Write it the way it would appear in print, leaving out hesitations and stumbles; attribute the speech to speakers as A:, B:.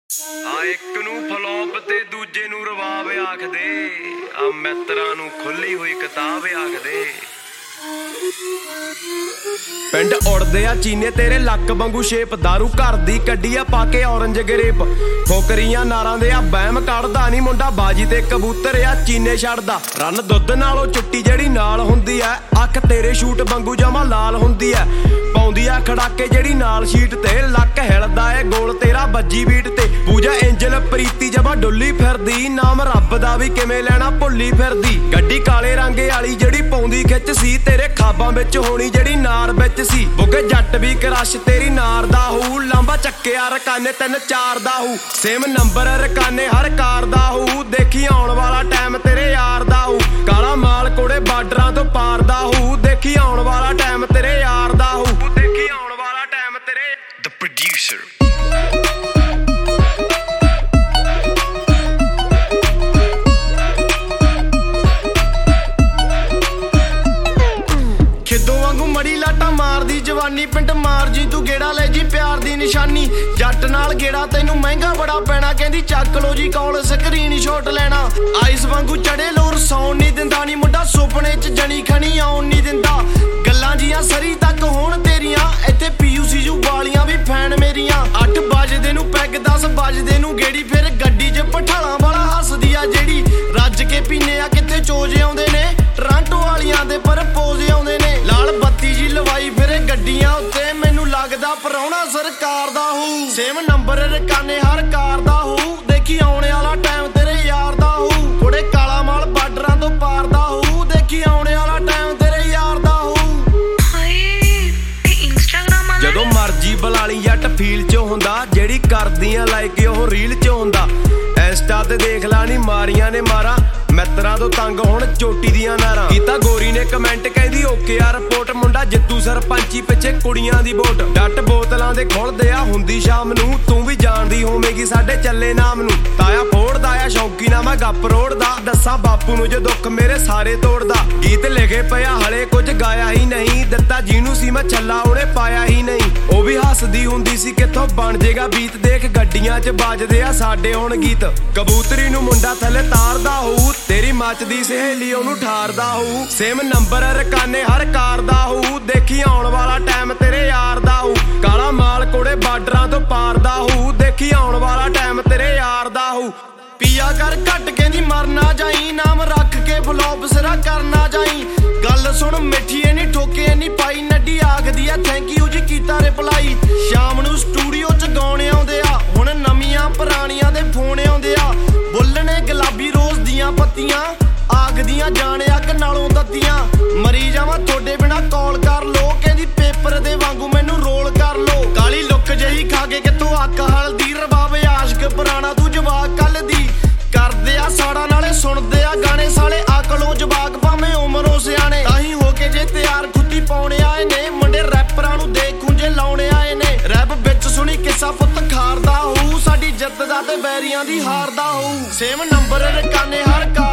A: ਆ ਇੱਕ ਨੂੰ ਫਲੋਪ ਤੇ ਦੂਜੇ ਨੂੰ ਰਵਾਬ ਆਖਦੇ, ਆ ਮਿੱਤਰਾਂ ਨੂੰ ਖੁੱਲੀ ਹੋਈ ਕਿਤਾਬ ਆਖਦੇ। ਪਿੰਡ ਉੜਦੇ ਆ ਚੀਨੇ ਤੇਰੇ ਲੱਕ ਵਾਂਗੂ ਸ਼ੇਪ, ਦਾਰੂ ਘਰ ਦੀ ਕੱਢੀ ਆ ਪਾ ਕੇ ਔਰੰਜ ਗਰੇਪ। ਫੋਕਰੀਆਂ ਨਾਰਾਂ ਦੇ ਆ ਬਹਿਮ ਕੱਢਦਾ ਨੀ ਮੁੰਡਾ, ਬਾਜੀ ਤੇ ਕਬੂਤਰ ਆ ਚੀਨੇ ਛੱਡਦਾ। ਰੰਨ ਦੁੱਧ ਨਾਲੋਂ ਚਿੱਟੀ ਜਿਹੜੀ ਨਾਲ ਹੁੰਦੀ ਐ, ਅੱਖ ਤੇਰੇ ਸ਼ੂਟ ਵਾਂਗੂ ਜਮਾ ਲਾਲ ਹੁੰਦੀ ਐ। ਪਾਉਂਦੀ ਆ ਖੜਾਕੇ ਜਿਹੜੀ ਨਾਲ ਸ਼ੀਟ ਤੇ, ਲੱਕ ਹਿਲਦਾ ਏ ਗੋਲ ਤੇਰਾ ਵੱਜੀ ਬੀਟ ਤੇ। ਪੂਜਾ ਐਂਜਲ ਪ੍ਰੀਤੀ ਜਮਾ ਡੁੱਲੀ ਫਿਰਦੀ, ਨਾਮ ਰੱਬ ਦਾ ਵੀ ਕਿਵੇਂ ਲੈਣਾ ਭੁੱਲੀ ਫਿਰਦੀ। ਗੱਡੀ ਕਾਲੇ ਰੰਗ ਵਾਲੀ ਜਿਹੜੀ ਪਾਉਂਦੀ ਖਿੱਚ ਸੀ, ਤੇਰੇ ਖਾਬਾਂ ਵਿੱਚ ਹੋਣੀ ਜਿਹੜੀ ਨਾਰ ਵਿੱਚ ਸੀ। ਬੁੱਗੇ ਜੱਟ ਵੀ ਕਰਸ਼ ਤੇਰੀ ਨਾਰ ਦਾ ਹੂ, ਲਾਂਬਾ ਚੱਕਿਆ ਰਕਾਨੇ 3-4 ਦਾ ਹੂ। ਸੇਮ ਨੰਬਰ ਰਕਾਨੇ ਹਰ ਕਾਰ ਦਾ ਹੂ, ਦੇਖੀ ਆਉਣ ਵਾਲਾ ਟਾਈਮ ਤੇਰੇ ਯਾਰ ਦਾ ਹੂ। ਕਾਲਾ ਮਾਲ ਕੋੜੇ ਬਾਰਡਰਾਂ ਤੋਂ ਪਾਰ ਦਾ ਹੂ, ਦੇਖੀ ਆਉਣ ਵਾਲਾ ਟਾਈਮ ਤੇਰੇ ਯਾਰ ਦਾ ਹੂ। ਦੇਖੀ ਆਉਣ ਵਾਲਾ ਟਾਈਮ ਤੇਰੇ The Producer। ਮੜੀ ਲਾਟਾ ਮਾਰਦੀ ਜਵਾਨੀ, ਪਿੰਡ ਮਾਰ ਜੀ ਤੂੰ ਗੇੜਾ ਲੈ ਜੀ ਪਿਆਰ ਦੀ ਨਿਸ਼ਾਨੀ। ਜੱਟ ਨਾਲ ਗੇੜਾ ਤੈਨੂੰ ਮਹਿੰਗਾ ਬੜਾ ਪੈਣਾ, ਕਹਿੰਦੀ ਚੱਕ ਲੋ ਜੀ ਕਾਲ ਸਕਰੀਨ ਸ਼ਾਟ ਲੈਣਾ। ਆਈਸ ਵਾਂਗੂ ਚੜੇ ਲੋਰ ਸੌਣ ਨਹੀਂ ਦਿੰਦਾ ਨੀ ਮੁੰਡਾ, ਸੁਪਨੇ ਚ ਜਣੀ ਖਣੀ ਆਉਣ ਨਹੀਂ ਦਿੰਦਾ। ਗੱਲਾਂ ਜੀਆਂ ਸਰੀ ਤੱਕ ਹੋਣ ਤੇਰੀਆਂ, ਇੱਥੇ PUCU ਵਾਲੀਆਂ ਵੀ ਫੈਨ ਮੇਰੀਆਂ। 8 ਵਜਦੇ ਨੂੰ ਪੈਗ 10 ਵਜਦੇ ਨੂੰ ਗੇੜੀ, ਫਿਰ ਗੱਡੀ 'ਚ ਪਠਾਲਾਂ ਵਾਲਾ ਹੱਸਦੀ ਆ ਜਿਹੜੀ। ਰੱਜ ਕੇ ਪੀਨੇ ਆ ਕਿੱਥੇ ਚੋਜ ਆਉਂਦੇ ਨੇ, ਟਰਾਂਟੋ ਵਾਲੀਆਂ ਦੇ ਪਰ ਪੋਜ ਆਉਂਦੇ ਨੇ। ਲਾਲ ਬੱਤੀ ਜੀ ਲਵਾਈ ਫਿਰੇ ਗੱਡੀਆਂ ਉੱਤੇ, ਮੈਨੂੰ ਲੱਗਦਾ ਪਰਾਉਣਾ ਸਰਕਾਰ ਦਾ ਹੂ। ਸੇਮ ਨੰਬਰ ਰਕਾਨੇ ਹਰ ਕਾਰ ਦਾ ਹੂ, ਦੇਖੀ ਆਉਣੇ ਵਾਲਾ ਟਾਈਮ ਤੇਰੇ ਯਾਰ ਦਾ ਹੂ। ਕੋੜੇ ਕਾਲਾ ਮਾਲ ਬਾਰਡਰਾਂ ਤੋਂ ਪਾਰ ਦਾ ਹੂ, ਦੇਖੀ ਆਉਣੇ ਵਾਲਾ ਟਾਈਮ ਤੇਰੇ ਯਾਰ ਦਾ ਹੂ। ਜਦੋਂ ਮਰਜੀ ਬੁਲਾਲੀ ਜੱਟ ਫੀਲ ਚ ਹੁੰਦਾ, ਜਿਹੜੀ ਕਰਦੀਆਂ ਲਾਈਕ ਉਹ ਰੀਲ ਚ ਹੁੰਦਾ। ਇੰਸਟਾ ਤੇ ਦੇਖ ਲਾ ਨੀ ਮਾਰੀਆਂ ਨੇ ਮਾਰਾਂ, ਮਿੱਤਰਾਂ ਤੋਂ ਤੰਗ ਹੁਣ ਚੋਟੀ ਦੀਆਂ ਨਾਰਾਂ। ਕੀਤਾ ਗੋਰੀ ਨੇ ਕਮੈਂਟ ਕਹਿੰਦੀ ਓਕੇ ਆ ਰਿਪੋਰਟ, ਮੁੰਡਾ ਜਿੱਤੂ ਸਰਪੰਚੀ ਪਿੱਛੇ ਕੁੜੀਆਂ ਦੀ ਵੋਟ। ਡੱਟ ਬੋਤਲਾਂ ਦੇ ਖੁੱਲਦੇ ਆ ਹੁੰਦੀ ਸ਼ਾਮ ਨੂੰ, ਤੂੰ ਵੀ ਜਾਣਦੀ ਹੋਵੇਂਗੀ ਸਾਡੇ ਚੱਲੇ ਨਾਮ ਨੂੰ। ਤਾਇਆ ਫੋੜਦਾ ਆ ਸ਼ੌਂਕੀ ਨਾ ਮੈਂ ਗੱਪ ਰੋੜਦਾ, ਦੱਸਾਂ ਬਾਪੂ ਨੂੰ ਜੇ ਦੁੱਖ ਮੇਰੇ ਸਾਰੇ ਤੋੜਦਾ। ਗੀਤ ਲਿਖੇ ਪਿਆ ਹਲੇ ਕੁਝ ਗਾਇਆ ਹੀ ਨਹੀਂ, ਦਿੱਤਾ ਜਿਹਨੂੰ ਸੀ ਮੈਂ ਛੱਲਾ ਉਹਨੇ ਪਾਇਆ ਹੀ ਨਹੀਂ। ਉਹ ਵੀ ਹੱਸਦੀ ਹੁੰਦੀ ਸੀ ਕਿੱਥੋਂ ਬਣ ਜੇਗਾ ਬੀਤ, ਦੇਖ ਗੱਡੀਆਂ 'ਚ ਵੱਜਦੇ ਆ ਸਾਡੇ ਹੁਣ ਗੀਤ। ਕਬੂਤਰੀ ਨੂੰ ਮੁੰਡਾ ਥੱਲੇ ਤਾਰਦਾ ਹੋਊ, ਤੇਰੀ ਮੱਚਦੀ ਸਹੇਲੀ ਉਹਨੂੰ ਠਾਰਦਾ ਹੋਊ। ਸੇਮ ਨੰਬਰ ਰਕਾਨੇ ਹਰ ਕਾਰ ਦਾ ਹੋਊ, ਦੇਖੀ ਆਉਣ ਵਾਲਾ ਟਾਈਮ ਤੇਰੇ ਯਾਰ ਦਾ ਹੋਊ। ਕਾਲਾ ਮਾਲ ਕੋੜੇ ਬਾਰਡਰਾਂ ਤੋਂ ਪਾਰ ਦਾ ਹੋਊ, ਦੇਖੀ ਆਉਣ ਵਾਲਾ ਟਾਈਮ ਤੇਰੇ ਯਾਰ ਦਾ ਹੋਊ। ਪੀਆ ਕਰ ਘੱਟ ਕਹਿੰਦੀ ਮਰਨਾ ਜਾਈ, ਨਾਮ ਰੱਖ ਕੇ ਫਲੋਪ ਸਿਰਾ ਕਰਨਾ ਜਾਈ। ਗੱਲ ਸੁਣ ਮਿੱਠੀ ਨੀ ਠੋਕੇ ਨੀ ਪਾਈ, ਨੱਡੀ ਆਖਦੀ ਆ ਥੈਂਕ ਯੂ ਜੀ ਕੀਤਾ ਰਿਪਲਾਈ। ਸ਼ਾਮ ਨੂੰ ਸਟੂਡੀਓ 'ਚ ਗਾਉਣੇ ਆਉਂਦੇ ਆ, ਹੁਣ ਨਵੀਆਂ ਪੁਰਾਣੀਆਂ ਦੇ ਫੋਨ ਆਉਂਦੇ ਆ। ਬੁੱਲਣੇ ਗੁਲਾਬੀ ਰੋਜ਼ ਦੀਆਂ ਪੱਤੀਆਂ, ਆਖਦੀਆਂ ਜਾਣ ਅੱਗ ਨਾਲੋਂ ਦੱਤੀਆਂ। ਮਰੀ ਜਾਵਾਂ ਤੁਹਾਡੇ ਬਿਨਾ ਕਾਲ ਕਰ ਲੋ, ਕਹਿੰਦੀ ਪੇਪਰ ਦੇ ਵਾਂਗੂ ਮੈਨੂੰ ਰੋਲ ਕਰ ਲੋ। ਕਾਲੀ ਲੁੱਕ ਜਹੀ ਖਾ ਕੇ ਕਿੱਥੋਂ ਅੱਕ ਹਲਦੀ, ਰਬਾਬ ਆਸ਼ਕ ਪੁਰਾਣਾ ਤੂੰ ਜਵਾਕ ਕੱਲ ਦੀ। ਕਰਦੇ ਆ ਸਾੜਾ ਨਾਲੇ ਸੁਣਦੇ ਆ ਗਾਣੇ ਸਾਲੇ, ਅਕਲੋਂ ਜਵਾਕ ਭਾਵੇਂ ਉਮਰੋਂ ਸਿਆਣੇ। ਤਾਹੀਂ ਹੋ ਕੇ ਜੇ ਤਿਆਰ ਖੁੱਦੀ ਪਾਉਣੇ ਆਏ ਨੇ, ਮੁੰਡੇ ਰੈਪਰਾਂ ਨੂੰ ਦੇਖ ਖੁੰਝੇ ਲਾਉਣੇ ਆਏ ਨੇ। ਰੈਪ ਵਿੱਚ ਸੁਣੀ ਕਿੱਸਾ ਪੁੱਤ ਖਾਰਦਾ ਹੋਊ, ਸਾਡੀ ਜਿੱਤ ਦਾ ਤੇ ਬੈਰੀਆਂ ਦੀ ਹਾਰਦਾ ਹੋਊ। ਸੇਮ ਨੰਬਰ ਰਕਾਨੇ ਹਰ